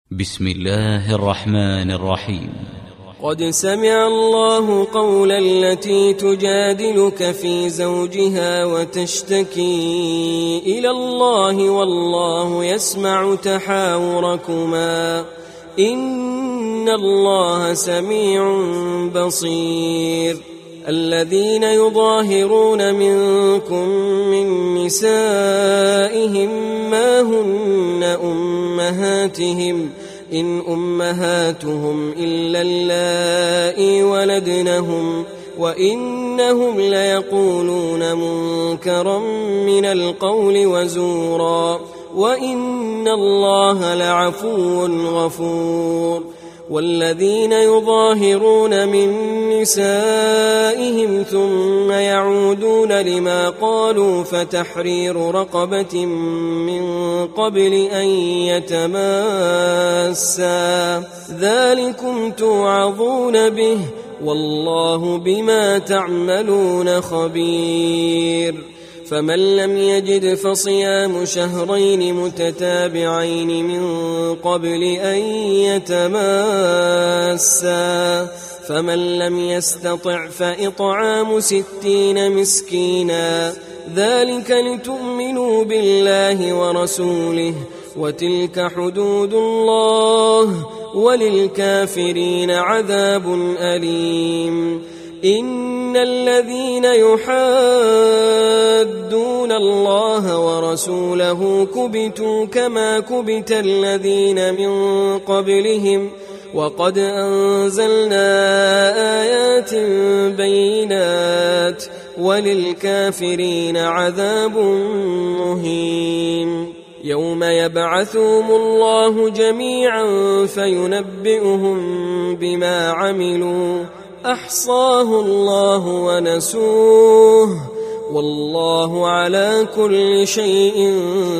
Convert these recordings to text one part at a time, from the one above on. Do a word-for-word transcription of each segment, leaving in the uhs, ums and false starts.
بسم الله الرحمن الرحيم. قد سمع الله قول التي تجادلك في زوجها وتشتكي إلى الله والله يسمع تحاوركما إن الله سميع بصير. الذين يظاهرون منكم من نسائهم ما هن أمهاتهم إن أمهاتهم إلا اللائي ولدنهم وإنهم ليقولون منكرا من القول وزورا وإن الله لعفو غفور. والذين يظاهرون من نسائهم ثم يعودون لما قالوا فتحرير رقبة من قبل أن يتماسا ذلكم توعظون به والله بما تعملون خبير. فمن لم يجد فصيام شهرين متتابعين من قبل أن يتماسا فمن لم يستطع فإطعام ستين مسكينا ذلك لتؤمنوا بالله ورسوله وتلك حدود الله وللكافرين عذاب أليم. إن الذين يحادون الله ورسوله كبتوا كما كبت الذين من قبلهم وقد أنزلنا آيات بينات وللكافرين عذاب مهين. يوم يبعثهم الله جميعا فينبئهم بما عملوا أحصاه الله ونسوه والله على كل شيء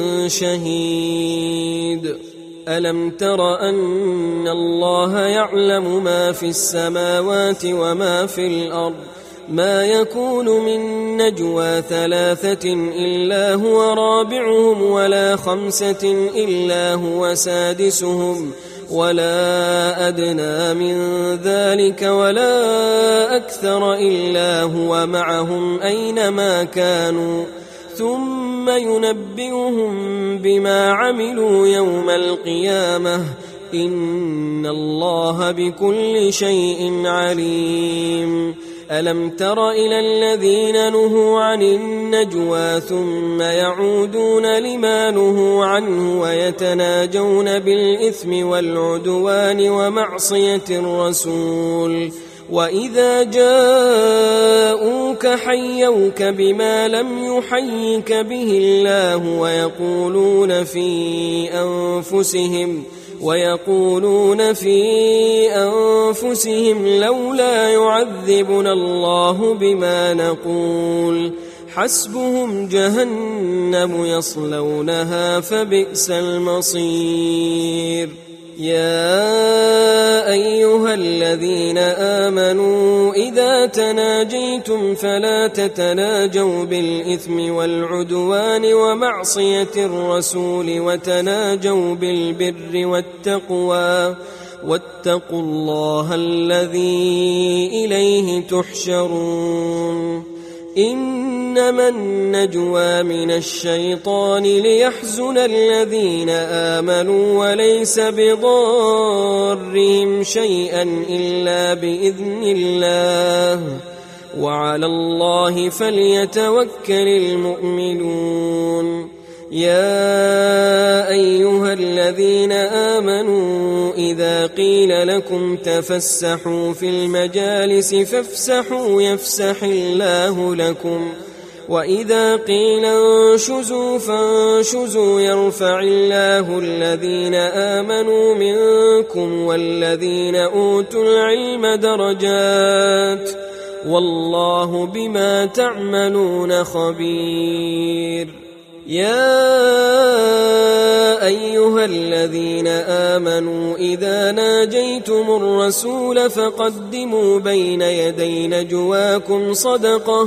شهيد. ألم تر أن الله يعلم ما في السماوات وما في الأرض ما يكون من نجوى ثلاثة إلا هو رابعهم ولا خمسة إلا هو سادسهم ولا أدنى من ذلك ولا أكثر إلا هو معهم أينما كانوا ثم ينبئهم بما عملوا يوم القيامة إن الله بكل شيء عليم. ألم تر إلى الذين نهوا عن النجوى ثم يعودون لما نهوا عنه ويتناجون بالإثم والعدوان ومعصية الرسول وإذا جاءوك حيوك بما لم يحيك به الله ويقولون في أنفسهم ويقولون في أنفسهم لولا يعذبنا الله بما نقول حسبهم جهنم يصلونها فبئس المصير. يا أيها الذين آمنوا إذا تناجيتم فلا تتناجوا بالإثم والعدوان ومعصية الرسول وتناجوا بالبر والتقوى واتقوا الله الذي إليه تحشرون. إنما النجوى من الشيطان ليحزن الذين آمنوا وليس بضارهم شيئا إلا بإذن الله وعلى الله فليتوكل المؤمنون. يا أيها الذين آمنوا إذا قيل لكم تفسحوا في المجالس فافسحوا يفسح الله لكم وإذا قيل انشزوا فانشزوا يرفع الله الذين آمنوا منكم والذين أوتوا العلم درجات والله بما تعملون خبير. يا أيها الذين آمنوا إذا ناجيتم الرسول فقدموا بين يدي نجواكم صدقة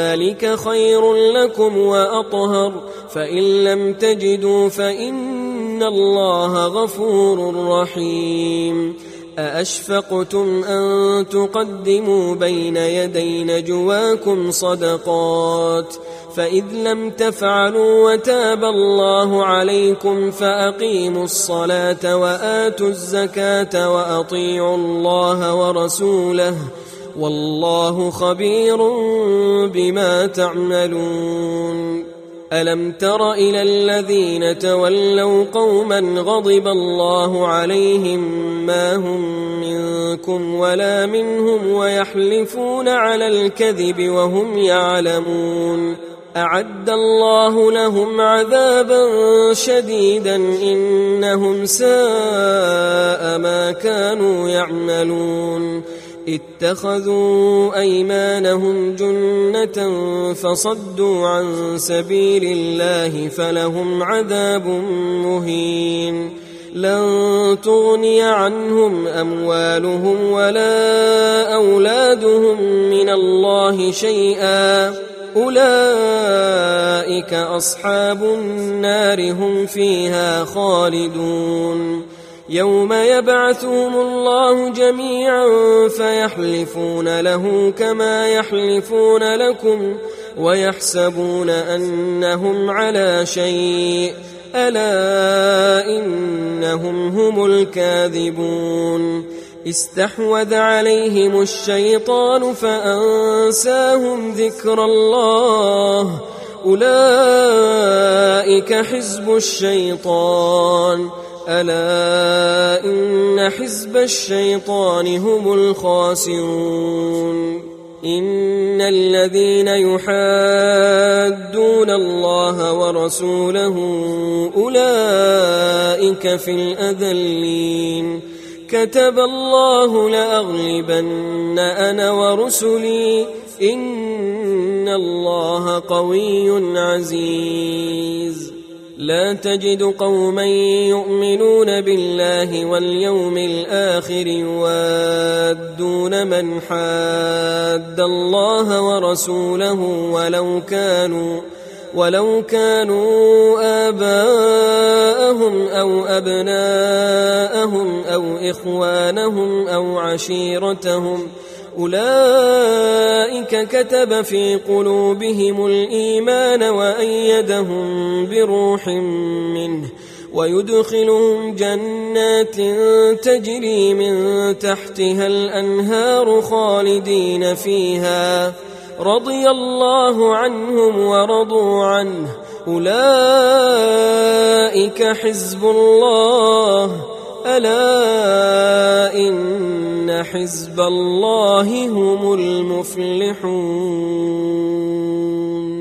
ذلك خير لكم وأطهر فإن لم تجدوا فإن إن الله غفور رحيم أأشفقتم أن تقدموا بين يدي نجواكم صدقات فإذ لم تفعلوا وتاب الله عليكم فأقيموا الصلاة وآتوا الزكاة وأطيعوا الله ورسوله والله خبير بما تعملون ألم تر إلى الذين تولوا قوما غضب الله عليهم ما هم منكم ولا منهم ويحلفون على الكذب وهم يعلمون أعد الله لهم عذابا شديدا إنهم ساء ما كانوا يعملون اتخذوا أيمانهم جنة فصدوا عن سبيل الله فلهم عذاب مهين لن تغني عنهم أموالهم ولا أولادهم من الله شيئا أولئك أصحاب النار هم فيها خالدون يوم يبعثهم الله جميعا فيحلفون له كما يحلفون لكم ويحسبون أنهم على شيء ألا إنهم هم الكاذبون استحوذ عليهم الشيطان فأنساهم ذكر الله أولئك حزب الشيطان ألا إن حزب الشيطان هم الخاسرون إن الذين يحادون الله ورسوله أولئك في الأذلين كتب الله لأغلبن أنا ورسلي إن الله قوي عزيز لا تجد قوما يؤمنون بالله واليوم الآخر يوادون من حاد الله ورسوله ولو كانوا ولو كانوا آباءهم أو أبناءهم أو إخوانهم أو عشيرتهم أولئك كتب في قلوبهم الإيمان وأيدهم بروح منه ويدخلهم جنات تجري من تحتها الأنهار خالدين فيها رضي الله عنهم ورضوا عنه أولئك حزب الله ألا إن حزب الله هم المفلحون.